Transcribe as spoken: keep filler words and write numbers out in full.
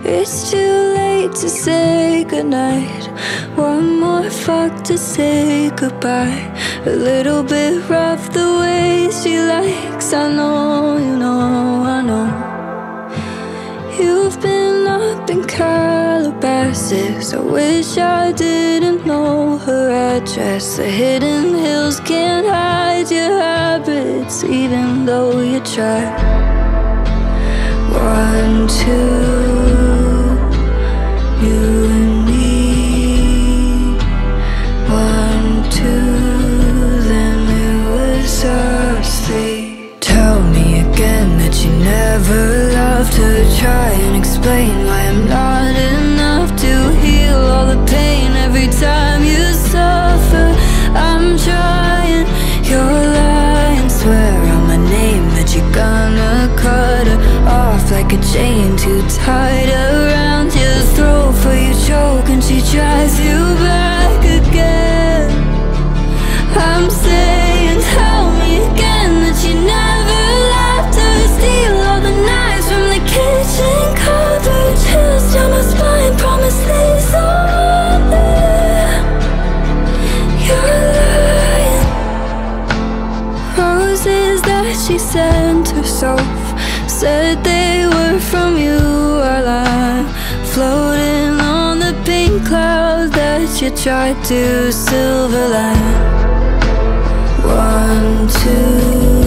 It's too late to say goodnight. One more fuck to say goodbye. A little bit rough the way she likes. I know, you know, I know. You've been up in Calabasas. I wish I didn't know her address. The hidden hills can't hide your habits, even though you try. One, two, you and me. One, two, then it was us three. Tell me again that you never loved her. Try and explain why I'm not enough to heal all the pain every time you suffer. I'm trying, you're lying. Swear on my name that you're gonna cut her off like a chain too tight around your throat. For you choke and she drives you back again. I'm saying, tell me again that you never left her. Steal all the knives from the kitchen cupboard. Chills down my spine, promise these are there. You're lying. Roses that she sent herself, said they were from you. While I'm floating on the pink cloud that you tried to silver line. One, two